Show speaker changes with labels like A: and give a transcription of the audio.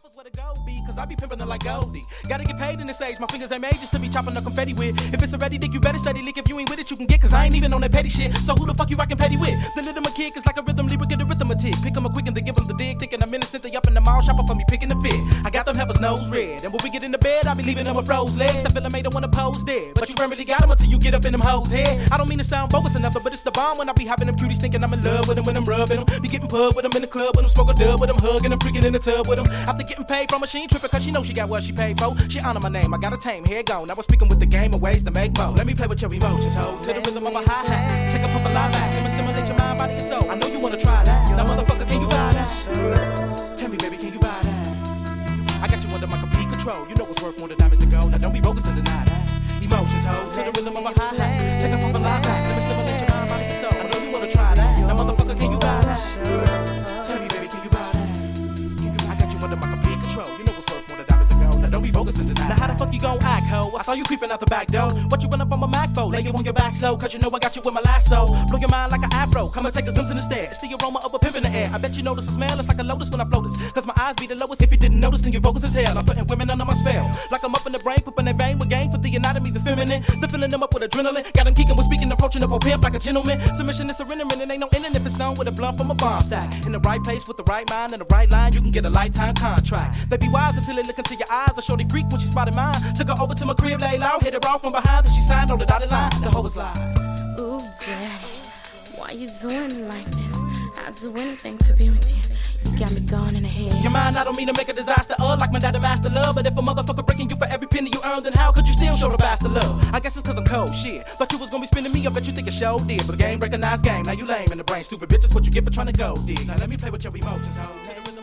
A: is where to go be, cause I be pimping it like Goldie. Gotta get paid in this age, my fingers ain't made just to be chopping the confetti with. If it's already dick, you better study lick. If you ain't with it, you can get, cause I ain't even on that petty shit. So who the fuck you rockin' petty with? The little my kid is like a rhythm, Libra get a arithmetic. Pick 'em a quick and then give 'em the dig, thinking I'm innocent, they up in the mall shopping for me, picking the fit. I got them heifers nose red, and when we get in the bed, I be leaving them with froze legs. That feeling made them wanna pose dead, but you really got 'em until you get up in them hoes' head. I don't mean to sound bogus enough, but it's the bomb when I be having them cuties thinking I'm in love with them when I'm rubbing them. Be getting pub with them in the club with them, smoke a dub with them, hugging them, freaking in the tub with them. After getting paid from her, she ain't tripping cause she know she got what she paid for. She honor my name, I got a tame, here it go. Now we're speaking with the game of ways to make more. Let me play with your emotions, ho, to the rhythm of a hi-hat. Take a puff of lie back, let me stimulate your mind, body, and soul. I know you wanna try that. Now motherfucker, can you buy that? Tell me, baby, can you buy that? I got you under my complete control. You know what's worth more than diamonds and gold. Now don't be bogus and deny that. Emotions, ho, to the rhythm of a hi-hat. Take a puff of lie back, let me stimulate your mind, body, and soul. I know you wanna try that. Now motherfucker, can you buy that? Tell me, baby, can you buy that? I got you under my complete control. You know what's worth more than diamonds and gold. Now don't be bogus and deny. Now how the fuck you gon' act, ho? I saw you creeping out the back door. What you run up on my Mac for? Lay you on your back slow, cause you know I got you with my lasso. Blow your mind like an afro. Come and take a glimpse in the stare. It's the aroma of a pimp in the air. I bet you notice the smell. It's like a lotus when I float this. Cause my eyes be the lowest. If you didn't notice, then you're bogus as hell. I'm putting women under my spell. Like I'm up in the brain, pooping their vein with game for the anatomy that's feminine. The filling them up with adrenaline. Got them geeking with speaking, approaching the pimp like a gentleman. Submission is surrendering, and ain't no ending if it's on with a blunt from a bomb sack. In the right place with the right mind and the right line, you can get a lifetime contract. They be wise until they look into your eyes. I show they freak when she spotted mine. Took her over to my crib, lay loud, hit her off from behind, then she signed on the dotted line. The hoe was live.
B: Ooh, daddy, why you doing me like this? I'd do anything to be with you. You got me going in the head.
A: Your mind, I don't mean to make a disaster like my daddy master love. But if a motherfucker breaking you for every penny you earned, then how could you still show the bastard love? I guess it's cause I'm cold, shit. Thought you was gonna be spending me, I bet you think a show did. But game, recognize game, now you lame in the brain. Stupid bitch, that's what you get for trying to go, dig. Now let me play with your emotions, ho.